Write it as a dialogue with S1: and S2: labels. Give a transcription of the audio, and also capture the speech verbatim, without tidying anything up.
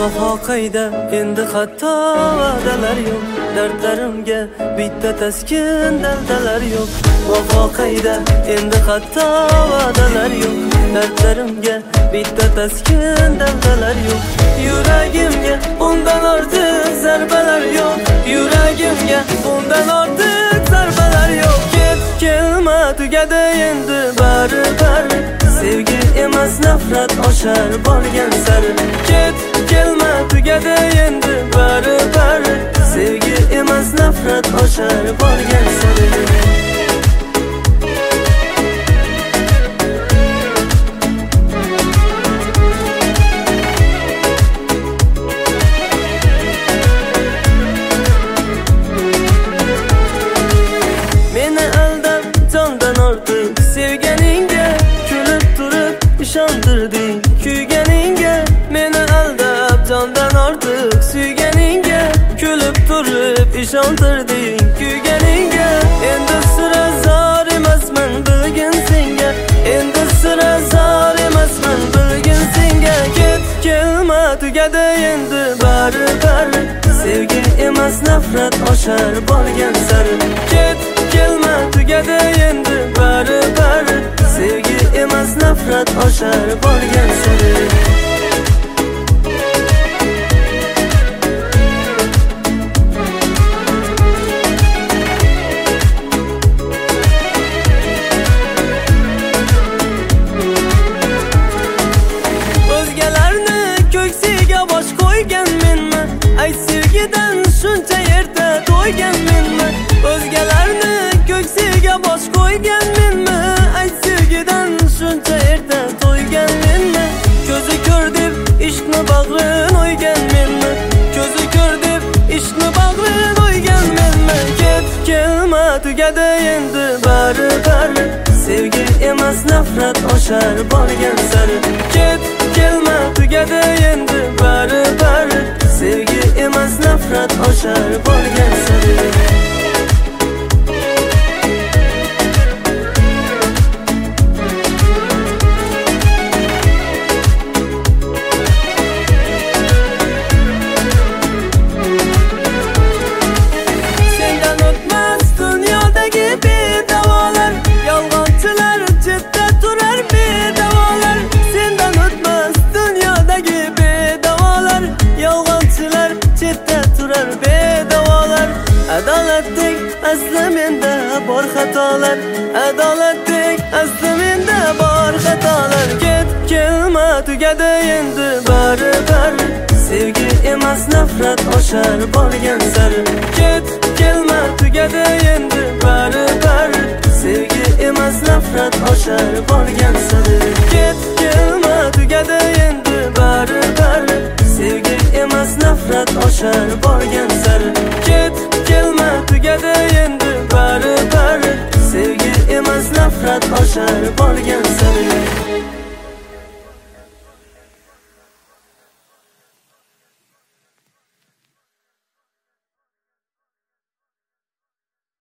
S1: Vafo qayda endi hatto va'dalar yo'q, dardlarimga bitta taskin daldalar yo'q. Vafo qayda endi hatto va'dalar yo'q, dardlarimga bitta taskin daldalar yo'q. Yuragimga bundan ortiq zarbalar yo'q, yuragimga bundan ortiq zarbalar yo'q. Ket kelma, tugadi endi bari bari, sevgi emas nafrat oshar borgan sari. Ket kelma, tugadi endi bari bari, sevgi emas nafrat oshar borgan sari. Meni aldab jondan ortiq sevganingga, kulib turib ishontirding kuyganingga. Meni aldab jondan ortiq suyganingga, kulib turib ishontirding kuyganingga. Endi sira zor emasman bilgin senga, endi sira zor emasman bilgin senga. Ket kelma, tugadi endi bari bari, sevgi emas nafrat oshar borgan sari. Ket kelma, tugadi endi bari bari, sevgi emas nafrat oshar borgan sari. O'zgalarni ko'ksiga bosh qo'ygan menmi? Ay sevgidan shuncha yerda to'ygan menmi? O'zgalarni ko'ksiga bosh qo'ygan menmi? Ay sevgidan shuncha yerda to'ygan menmi? Ko'zi ko'r deb ishqni bag'rin o'ygan menmi? Ko'zi ko'r deb ishqni bag'rin o'ygan menmi? Ket kelma, tugadi endi bari bari, sevgi emas nafrat oshar borgan sari. Ket kelma, tugadi endi bari bari, sevgi emas nafrat oshar borgan sari. Adolatdek asli menda bor xatolar, adolatdek asli menda bor xatolar. Ket kelma, tugadi endi bari bari, sevgi emas nafrat oshar borgan sari. Ket kelma, tugadi endi bari bari, sevgi emas nafrat oshar borgan sari. Ket kelma, tugadi endi bari bari, sevgi emas nafrat oshar borgan sari. Ket kelma, tugadi endi bari bari, sevgi emas nafrat oshar borgan sari.